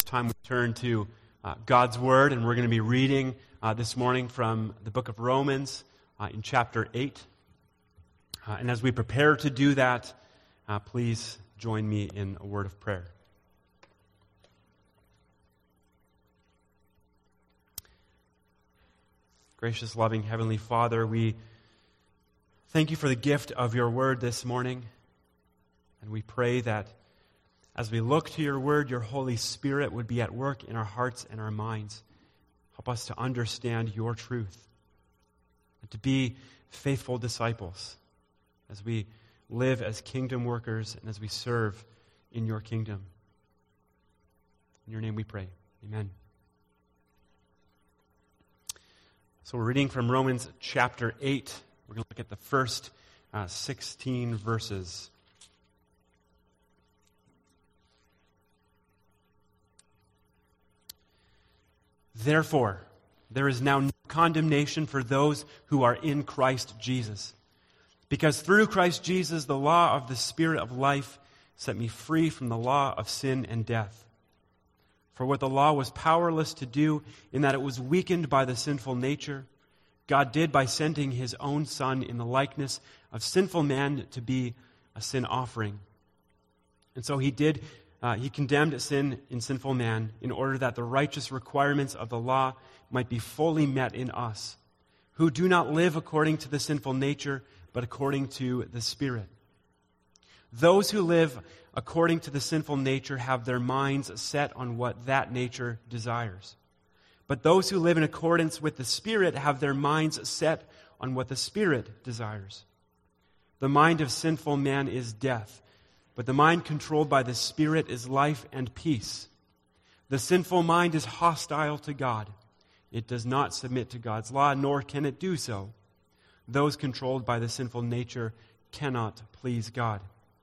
time we turn to God's Word, and we're going to be reading this morning from the book of Romans in chapter 8. And as we prepare to do that, please join me in a word of prayer. Gracious, loving Heavenly Father, we thank you for the gift of your Word this morning, and we pray that as we look to your Word, your Holy Spirit would be at work in our hearts and our minds. Help us to understand your truth and to be faithful disciples as we live as kingdom workers and as we serve in your kingdom. In your name we pray. Amen. So we're reading from Romans chapter 8. We're going to look at the first 16 verses. Therefore, there is now no condemnation for those who are in Christ Jesus. Because through Christ Jesus, the law of the Spirit of life set me free from the law of sin and death. For what the law was powerless to do, in that it was weakened by the sinful nature, God did by sending his own Son in the likeness of sinful man to be a sin offering. And so he condemned sin in sinful man in order that the righteous requirements of the law might be fully met in us, who do not live according to the sinful nature, but according to the Spirit. Those who live according to the sinful nature have their minds set on what that nature desires. But those who live in accordance with the Spirit have their minds set on what the Spirit desires. The mind of sinful man is death, but the mind controlled by the Spirit is life and peace. The sinful mind is hostile to God. It does not submit to God's law, nor can it do so. Those controlled by the sinful nature cannot please God.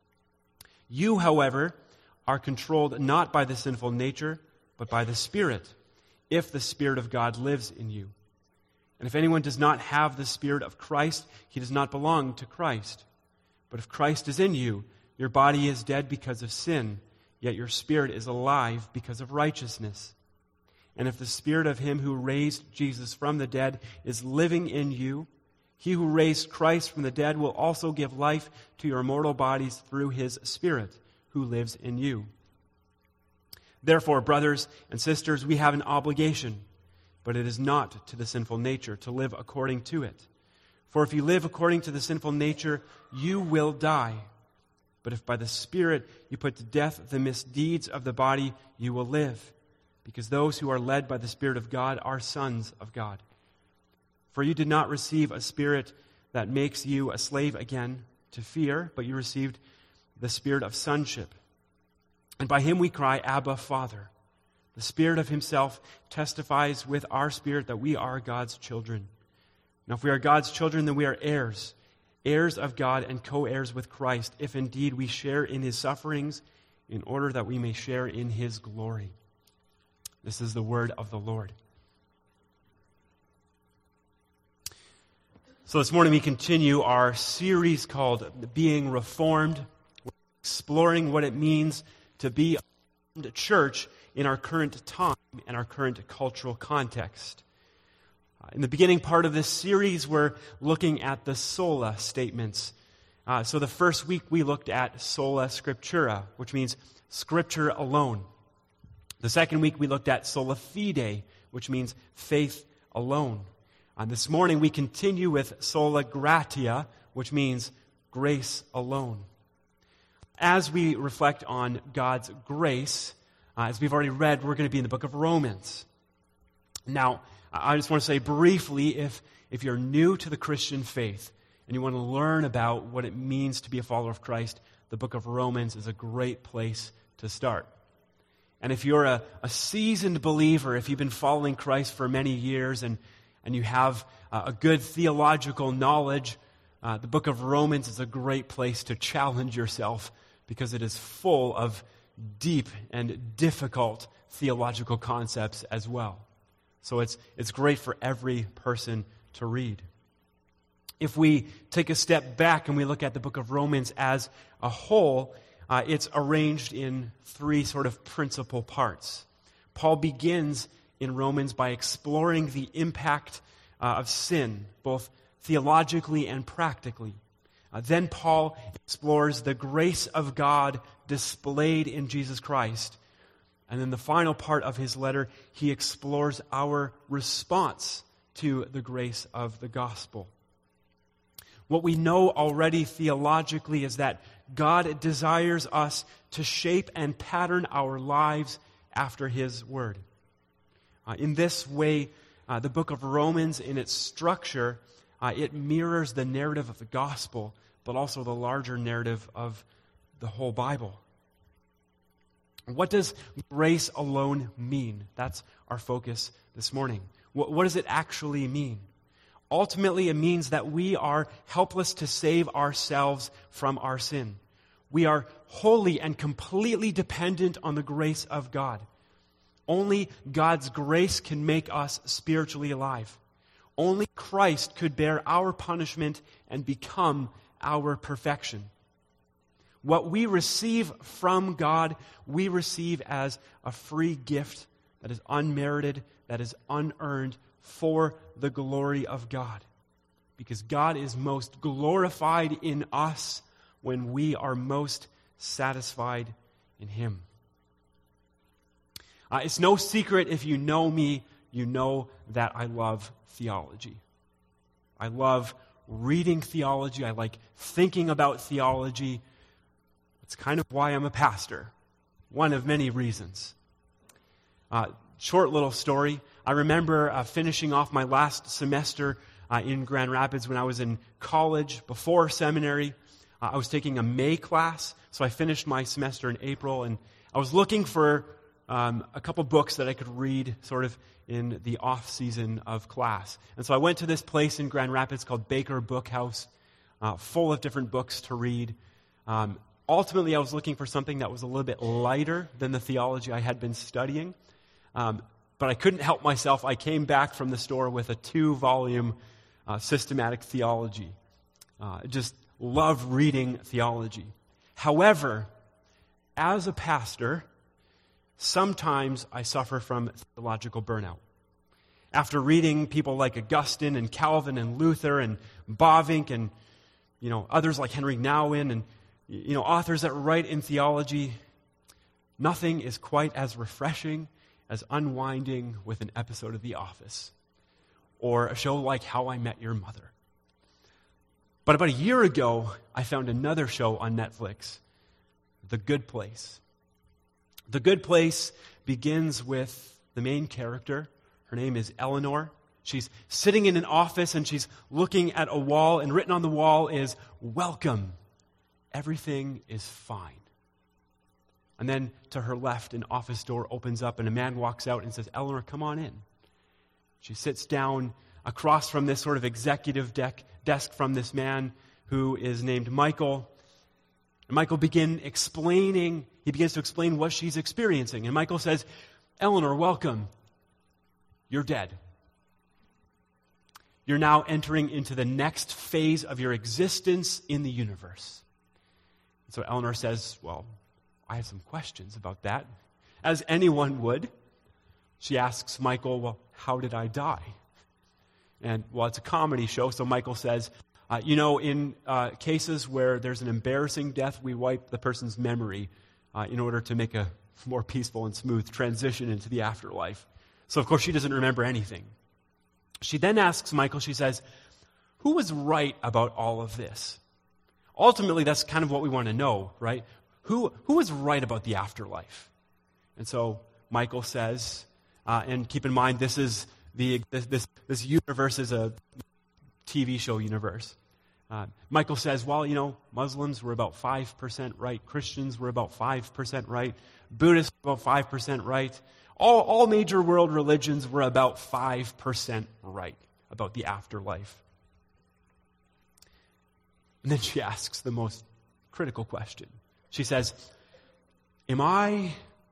You, however, are controlled not by the sinful nature, but by the Spirit, if the Spirit of God lives in you. And if anyone does not have the Spirit of Christ, he does not belong to Christ. But if Christ is in you, your body is dead because of sin, yet your spirit is alive because of righteousness. And if the Spirit of him who raised Jesus from the dead is living in you, he who raised Christ from the dead will also give life to your mortal bodies through his Spirit who lives in you. Therefore, brothers and sisters, we have an obligation, but it is not to the sinful nature to live according to it. For if you live according to the sinful nature, you will die. But if by the Spirit you put to death the misdeeds of the body, you will live. Because those who are led by the Spirit of God are sons of God. For you did not receive a spirit that makes you a slave again to fear, but you received the Spirit of sonship. And by him we cry, Abba, Father. The Spirit of himself testifies with our spirit that we are God's children. Now if we are God's children, then we are heirs, heirs of God and co-heirs with Christ, if indeed we share in his sufferings, in order that we may share in his glory. This is the word of the Lord. So this morning we continue our series called Being Reformed. We're exploring what it means to be a church in our current time and our current cultural context. In the beginning part of this series, we're looking at the sola statements. So the first week we looked at sola scriptura, which means Scripture alone. The second week we looked at sola fide, which means faith alone. This morning we continue with sola gratia, which means grace alone. As we reflect on God's grace, as we've already read, we're going to be in the book of Romans. Now, I just want to say briefly, if you're new to the Christian faith and you want to learn about what it means to be a follower of Christ, the book of Romans is a great place to start. And if you're a seasoned believer, if you've been following Christ for many years and you have a good theological knowledge, the book of Romans is a great place to challenge yourself because it is full of deep and difficult theological concepts as well. So it's great for every person to read. If we take a step back and we look at the book of Romans as a whole, it's arranged in three sort of principal parts. Paul begins in Romans by exploring the impact of sin, both theologically and practically. Then Paul explores the grace of God displayed in Jesus Christ. And then the final part of his letter, he explores our response to the grace of the gospel. What we know already theologically is that God desires us to shape and pattern our lives after his word. In this way, the book of Romans, in its structure, it mirrors the narrative of the gospel, but also the larger narrative of the whole Bible. What does grace alone mean? That's our focus this morning. What does it actually mean? Ultimately, it means that we are helpless to save ourselves from our sin. We are wholly and completely dependent on the grace of God. Only God's grace can make us spiritually alive. Only Christ could bear our punishment and become our perfection. What we receive from God, we receive as a free gift that is unmerited, that is unearned, for the glory of God. Because God is most glorified in us when we are most satisfied in him. It's no secret, if you know me, you know that I love theology. I love reading theology. I like thinking about theology. It's kind of why I'm a pastor. One of many reasons. Short little story. I remember finishing off my last semester in Grand Rapids when I was in college, before seminary. I was taking a May class, so I finished my semester in April, and I was looking for a couple books that I could read sort of in the off-season of class. And so I went to this place in Grand Rapids called Baker Bookhouse, full of different books to read. Ultimately, I was looking for something that was a little bit lighter than the theology I had been studying. But I couldn't help myself. I came back from the store with a 2-volume systematic theology. I just love reading theology. However, as a pastor, sometimes I suffer from theological burnout. After reading people like Augustine and Calvin and Luther and Bavinck and others like Henry Nouwen and authors that write in theology, nothing is quite as refreshing as unwinding with an episode of The Office or a show like How I Met Your Mother. But about a year ago, I found another show on Netflix, The Good Place. The Good Place begins with the main character. Her name is Eleanor. She's sitting in an office and she's looking at a wall, and written on the wall is, "Welcome. Everything is fine." And then to her left, an office door opens up and a man walks out and says, "Eleanor, come on in." She sits down across from this sort of executive desk from this man who is named Michael. And Michael begins to explain what she's experiencing. And Michael says, "Eleanor, welcome. You're dead. You're now entering into the next phase of your existence in the universe." And so Eleanor says, "Well, I have some questions about that." As anyone would. She asks Michael, "Well, how did I die?" And, it's a comedy show, so Michael says, in cases where there's an embarrassing death, we wipe the person's memory in order to make a more peaceful and smooth transition into the afterlife. So, of course, she doesn't remember anything. She then asks Michael, she says, "Who was right about all of this?" Ultimately, that's kind of what we want to know, right? Who was right about the afterlife? And so Michael says, and keep in mind, this is this universe is a TV show universe. Michael says, Muslims were about 5% right, Christians were about 5% right, Buddhists were about 5% right. All major world religions were about 5% right about the afterlife. And then she asks the most critical question. She says, "Am I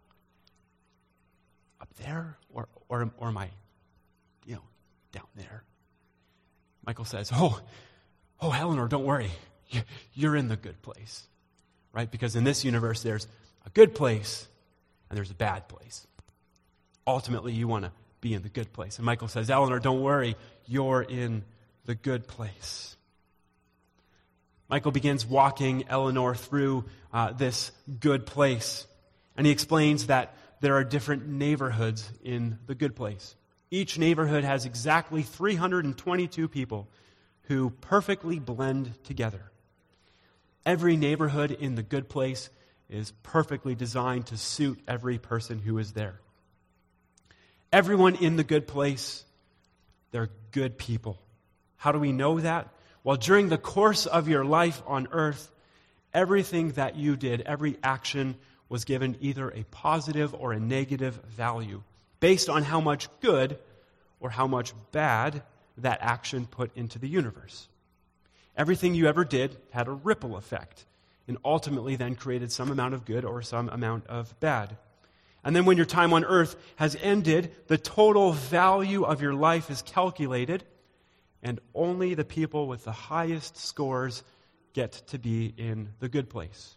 up there or am I, down there?" Michael says, Oh, Eleanor, don't worry. You're in the good place, right? Because in this universe, there's a good place and there's a bad place. ultimately you want to be in the good place. And Michael says, Eleanor, don't worry, you're in the good place. Michael begins walking Eleanor through this good place. And he explains that there are different neighborhoods in the good place. Each neighborhood has exactly 322 people who perfectly blend together. Every neighborhood in the good place is perfectly designed to suit every person who is there. Everyone in the good place, they're good people. How do we know that? Well, during the course of your life on earth, everything that you did, every action was given either a positive or a negative value based on how much good or how much bad that action put into the universe. Everything you ever did had a ripple effect and ultimately then created some amount of good or some amount of bad. And then when your time on earth has ended, the total value of your life is calculated, and only the people with the highest scores get to be in the good place.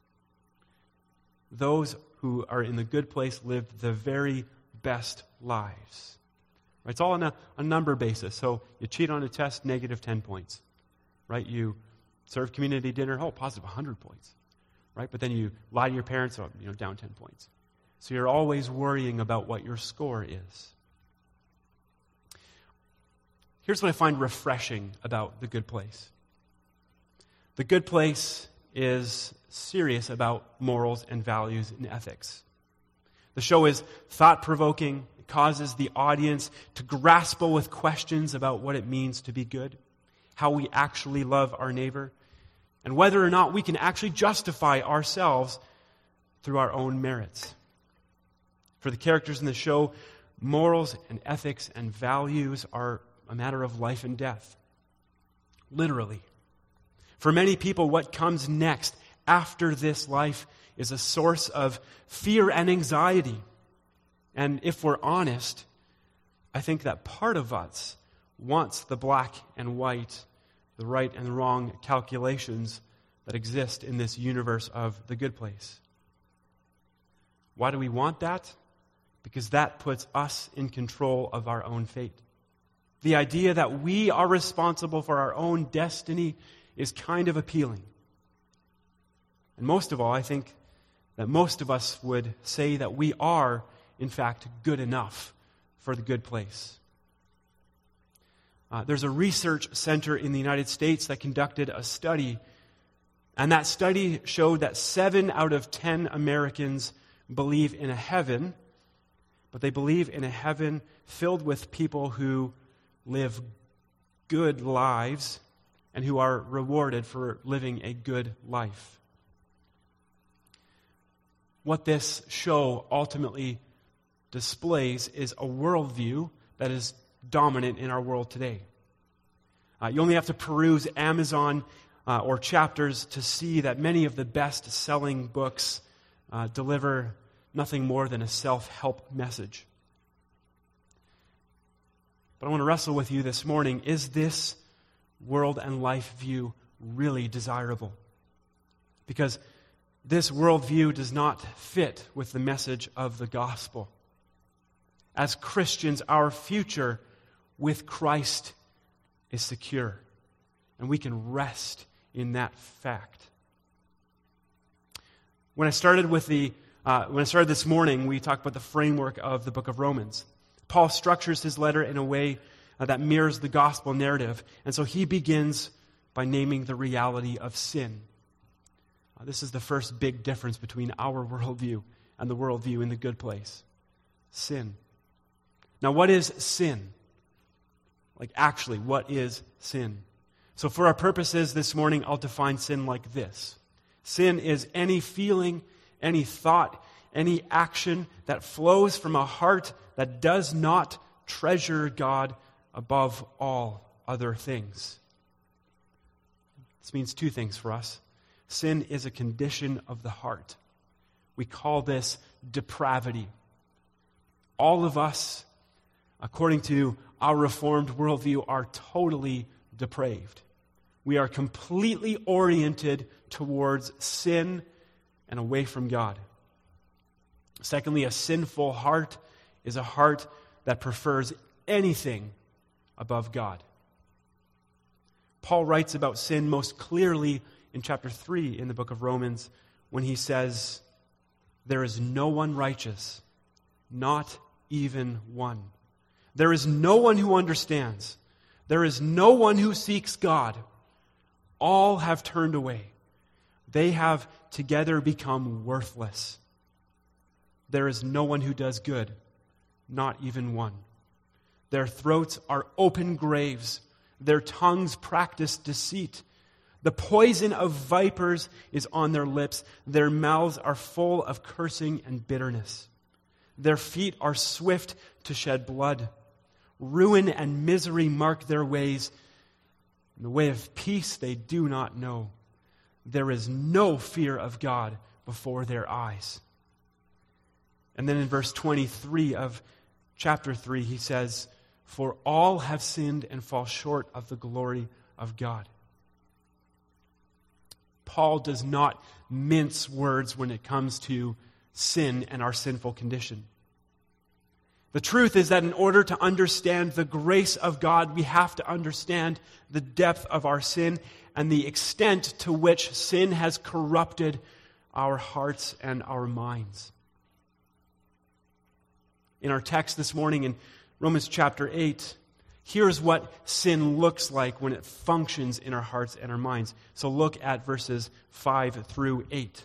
Those who are in the good place lived the very best lives. Right? It's all on a number basis. So you cheat on a test, negative 10 points. Right? You serve community dinner, positive 100 points. Right? But then you lie to your parents, down 10 points. So you're always worrying about what your score is. Here's what I find refreshing about the good place. The good place is serious about morals and values and ethics. The show is thought-provoking. It causes the audience to grapple with questions about what it means to be good, how we actually love our neighbor, and whether or not we can actually justify ourselves through our own merits. For the characters in the show, morals and ethics and values are a matter of life and death. Literally. For many people, what comes next after this life is a source of fear and anxiety. And if we're honest, I think that part of us wants the black and white, the right and the wrong calculations that exist in this universe of the good place. Why do we want that? Because that puts us in control of our own fate. The idea that we are responsible for our own destiny is kind of appealing. And most of all, I think that most of us would say that we are, in fact, good enough for the good place. There's a research center in the United States that conducted a study, and that study showed that 7 out of 10 Americans believe in a heaven, but they believe in a heaven filled with people who live good lives and who are rewarded for living a good life. What this show ultimately displays is a worldview that is dominant in our world today. You only have to peruse Amazon or chapters to see that many of the best-selling books deliver nothing more than a self-help message. But I want to wrestle with you this morning. Is this world and life view really desirable? Because this worldview does not fit with the message of the gospel. As Christians, our future with Christ is secure, and we can rest in that fact. When I started this morning, we talked about the framework of the book of Romans. Paul structures his letter in a way that mirrors the gospel narrative. And so he begins by naming the reality of sin. This is the first big difference between our worldview and the worldview in the good place. Sin. Now, what is sin? Actually, what is sin? So for our purposes this morning, I'll define sin like this. Sin is any feeling, any thought, any action that flows from a heart that does not treasure God above all other things. This means 2 things for us. Sin is a condition of the heart. We call this depravity. All of us, according to our Reformed worldview, are totally depraved. We are completely oriented towards sin and away from God. Secondly, a sinful heart is a heart that prefers anything above God. Paul writes about sin most clearly in chapter 3 in the book of Romans when he says, "There is no one righteous, not even one. There is no one who understands. There is no one who seeks God. All have turned away. They have together become worthless. There is no one who does good, not even one. Their throats are open graves. Their tongues practice deceit. The poison of vipers is on their lips. Their mouths are full of cursing and bitterness. Their feet are swift to shed blood. Ruin and misery mark their ways. In the way of peace they do not know. There is no fear of God before their eyes." And then in verse 23 of chapter 3, he says, "For all have sinned and fall short of the glory of God." Paul does not mince words when it comes to sin and our sinful condition. The truth is that in order to understand the grace of God, we have to understand the depth of our sin and the extent to which sin has corrupted our hearts and our minds. In our text this morning in Romans chapter 8, here's what sin looks like when it functions in our hearts and our minds. So look at verses 5 through 8.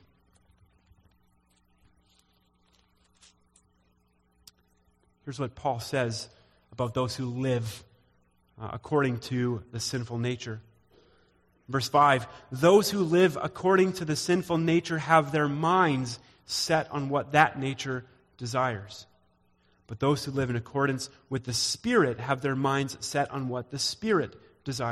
Here's what Paul says about those who live according to the sinful nature. Verse 5, "Those who live according to the sinful nature have their minds set on what that nature desires. But those who live in accordance with the Spirit have their minds set on what the Spirit desires."